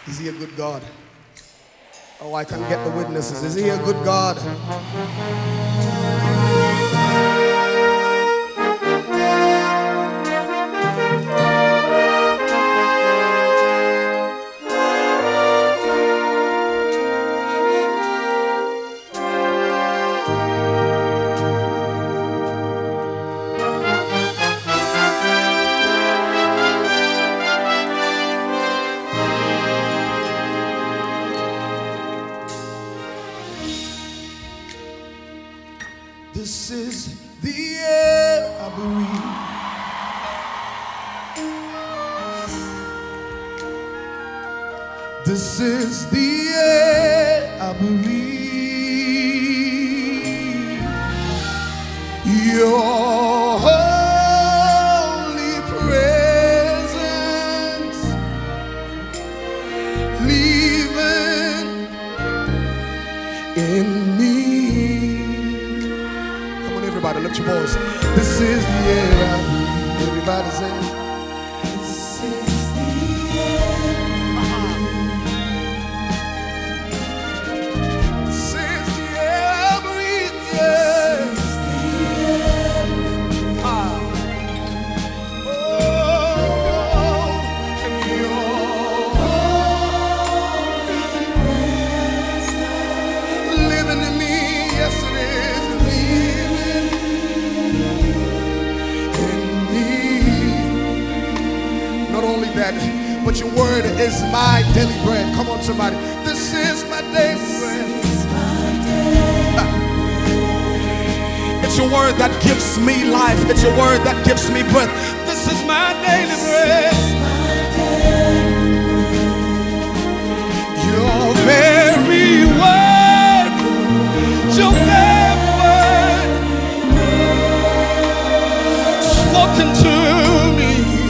Is he a good God? Oh, I can get the witnesses. Is he a good God? This is the air I breathe. This is the air I breathe. Your holy presence living in me. Everybody, lift your voice. This is the air I breathe. Everybody say, this is the air. This is the air I breathe. Yeah. This is the air. Oh, and your holy presence living in me. Yes, it is. But your word is my daily bread. Come on, somebody. This is my daily bread. It's your word that gives me life. It's your word that gives me breath. This is my daily bread. Your very word. Your very word. Spoken to me.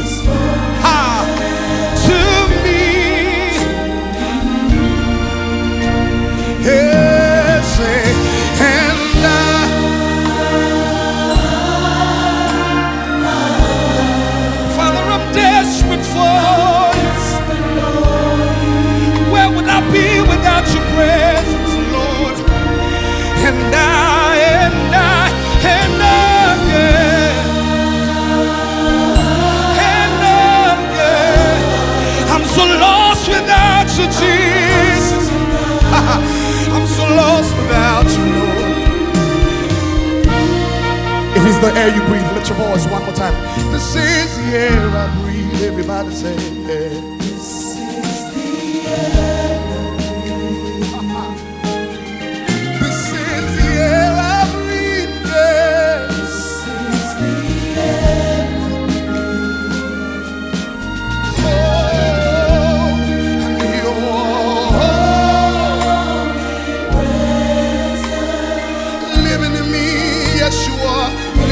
If it's the air you breathe, lift your voice one more time. This is the air I breathe. Everybody say, yeah. This is the air I breathe. This is the air I breathe. Yeah. This is the air I breathe. Oh, and your holy presence living in me. Yes, you are.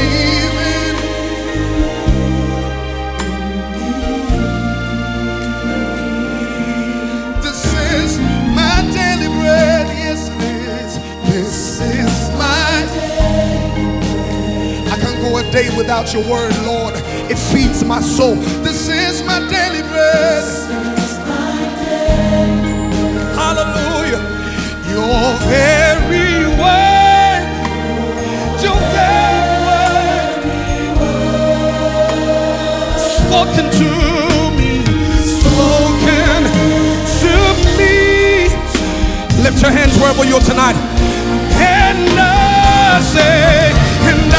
A day without your word, Lord. It feeds my soul. This is my daily bread. Hallelujah. Your very word. Your very word. Spoken to me. Spoken to me. Lift your hands wherever you're tonight. And I say, and I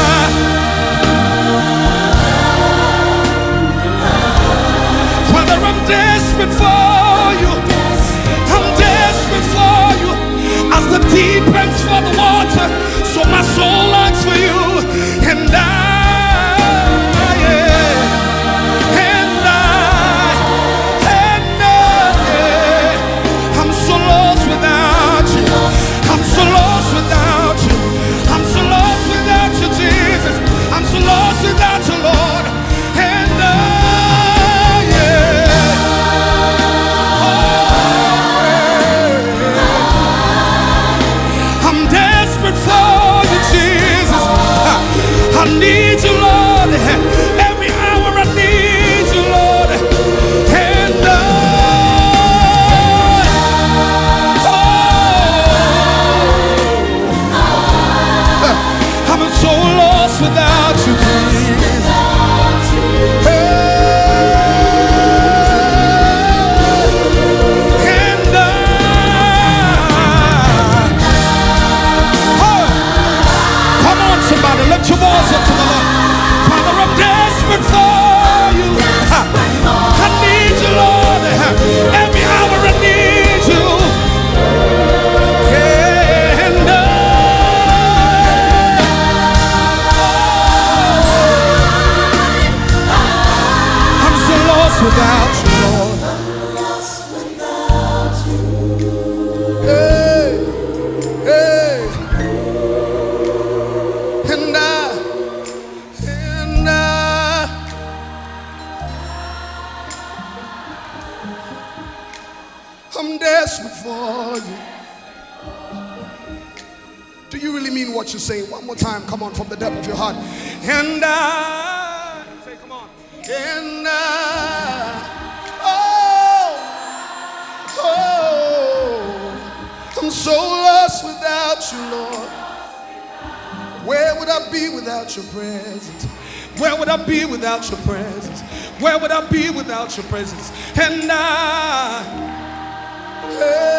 I'm desperate for you. I'm desperate for you. As the deep pants for the water, so my soul longs for you. And I'm so lost without you. I'm so lost without you. I'm so lost without you, Jesus. I'm so lost without you, Lord. And I'm desperate for you. Do you really mean what you're saying? One more time, come on, from the depth of your heart. And I, say, come on. And I, I'm so lost without you, Lord. Where would I be without your presence? Where would I be without your presence? Where would I be without your presence? And I,